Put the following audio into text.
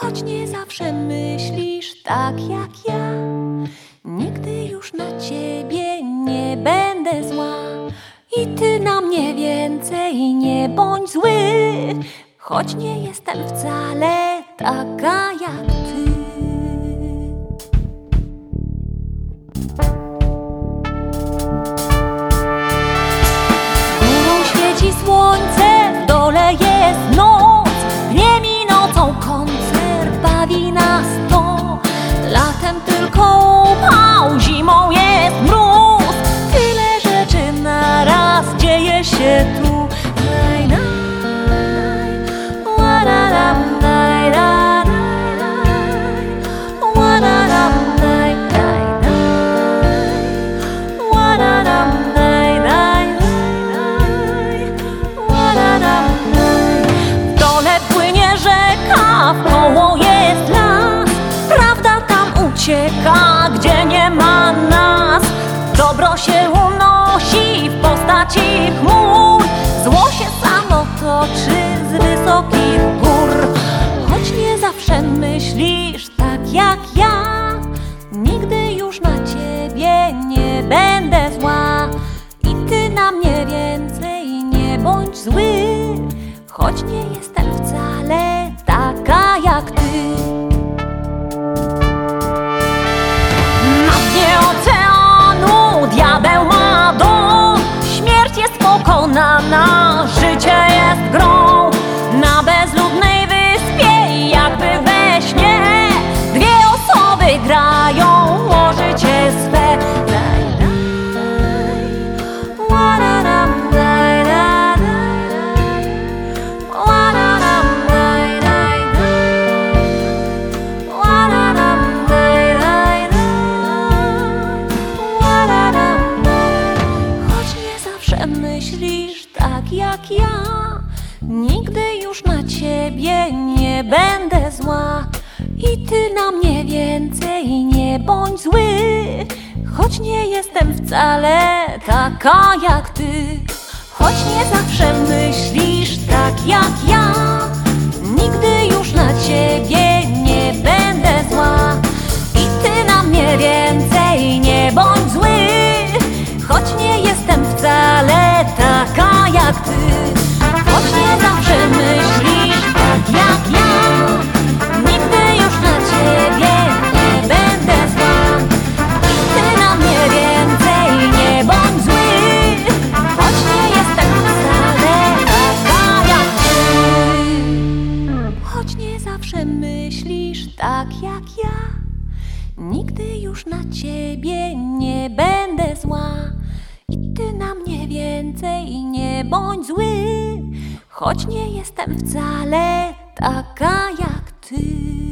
choć nie zawsze myślisz tak jak ja. Nigdy już na ciebie nie będę zła i ty na mnie więcej nie bądź zły, choć nie jestem wcale taka jak ty. Górą świeci słońce, w dole jest noc, dniem i nocą koncert bawi nas to. Latem tylko upał, zimą jest mróz, tyle rzeczy naraz dzieje się tu. Naj, naj, ła-ra-ram, naj, ra, naj, naj, ła-ra-ram, naj, naj, naj, ła-ra-ram, naj, naj, naj, ła-ra-ram, naj. W dole płynie rzeka, wkoło jest las, prawda tam ucieka, gdzie nie ma nas. Dobro się unosi w postaci chmur, zło się samo toczy z wysokich gór. Choć nie zawsze myślisz tak jak ja, nigdy już na ciebie nie będę zła i ty na mnie więcej nie bądź zły, choć nie jestem wcale taka jak ty. Na dnie oceanu diabeł ma dom, śmierć jest pokonana, życie jest grą. Na bezludnej wyspie, jakby we śnie, dwie osoby grają o życie swe. Daj, daj, ła-ra-ram, daj, daj, daj, ła-ra-ram, daj, daj, daj, ła-ra-ram, daj, daj, daj, ła-ra-ram, daj. Choć nie zawsze myślisz tak jak ja, nigdy już na ciebie nie będę zła i ty na mnie więcej nie bądź zły, choć nie jestem wcale taka jak ty. Choć nie zawsze myślisz tak jak ja, nigdy już na ciebie nie będę zła i ty na mnie więcej nie bądź zły, choć nie jestem wcale taka jak ty. Choć nie zawsze myślisz tak jak ja, nigdy już na ciebie nie będę zła i ty na mnie więcej nie bądź zły, choć nie jestem wcale taka jak ty. Choć nie zawsze myślisz tak jak ja, nigdy już na ciebie nie będę zła i ty na mnie więcej nie bądź zły, choć nie jestem wcale taka jak ty.